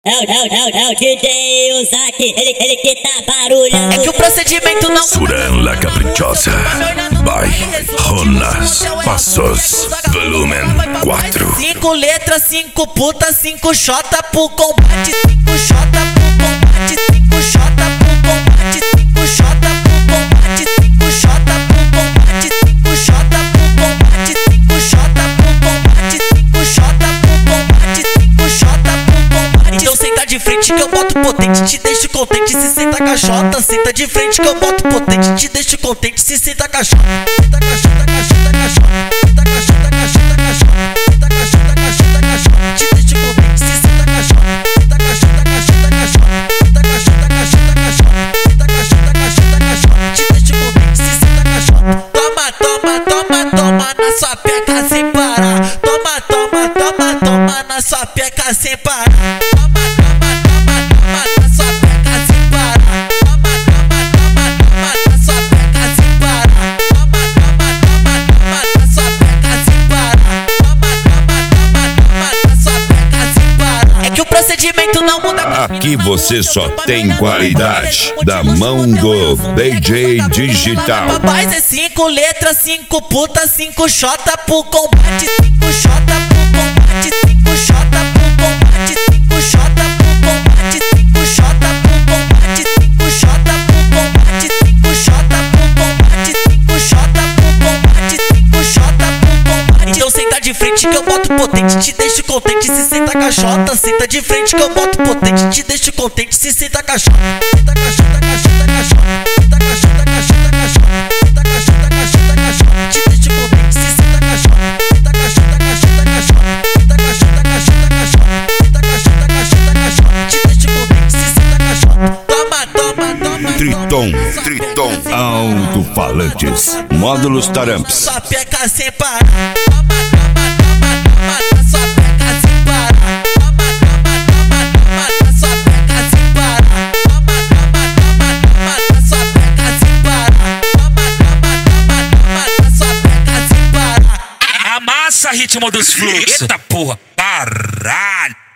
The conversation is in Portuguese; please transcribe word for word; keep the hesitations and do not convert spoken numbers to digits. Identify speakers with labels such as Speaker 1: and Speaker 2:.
Speaker 1: É o, é o, é o, é o D J Ozaki, ele, ele que tá barulhando.
Speaker 2: É que o procedimento não...
Speaker 3: Suran la caprichosa, by Jonas Passos, volumen quatro.
Speaker 2: Cinco letras, cinco putas, cinco xota pro combate. Cinco xota pro combate, cinco xota pro combate. Cinco xota pro combate, cinco xota pro combate. Cinco xota pro combate, cinco xota pro combate. Cinco xota pro combate, cinco xota pro combate. Então senta de frente que eu boto potente, te deixo contente se senta caixota. Senta de frente que eu boto potente, te deixo contente se senta caixota. Senta caixota, caixota, caixota. Senta caixota, caixota, caixota. Senta caixota, caixota, caixota. Te deixo contente se senta caixota. Senta caixota, caixota, caixota. Senta caixota, caixota, caixota. Senta caixota, caixota, caixota. Te deixo contente se senta caixota. Toma, toma, toma, toma na sua peca sem parar. Toma, toma, toma, toma na sua peca sem parar. Procedimento não muda.
Speaker 3: Aqui você só tem qualidade da mão do D J Digital.
Speaker 2: Rapaz, é cinco letras, cinco putas, cinco xota pro combate. Cinco xota pro combate, cinco xota pro combate. Cinco xota pro combate, cinco xota pro combate. Cinco xota pro combate, cinco xota pro combate. Cinco xota pro combate, cinco xota pro combate. Então senta de frente que eu boto potente, te deixo contente se senta caixota. Senta de frente que eu boto potente, te deixo contente se senta caixota. Senta caixota, caixota, caixota. Senta caixota, caixota, caixota. Senta caixota, caixota, caixota. Te deixo contente se senta caixota. Senta caixota, caixota, caixota. Senta caixota, caixota, caixota. Senta caixota, caixota, caixota. Te deixo contente se senta caixota. Toma, toma, toma.
Speaker 3: Triton, Triton, alto-falantes, módulos taramps.
Speaker 2: Sua peca sem parar. Toma, toma, toma, toma na sua peca sem parar. Toma, toma, toma, toma na sua peca sem parar. Toma, toma, toma, toma na sua peca sem parar. Toma, toma, toma, toma na sua peca sem parar.
Speaker 4: Amassa ritmo dos fluxos. Eita porra, caralho.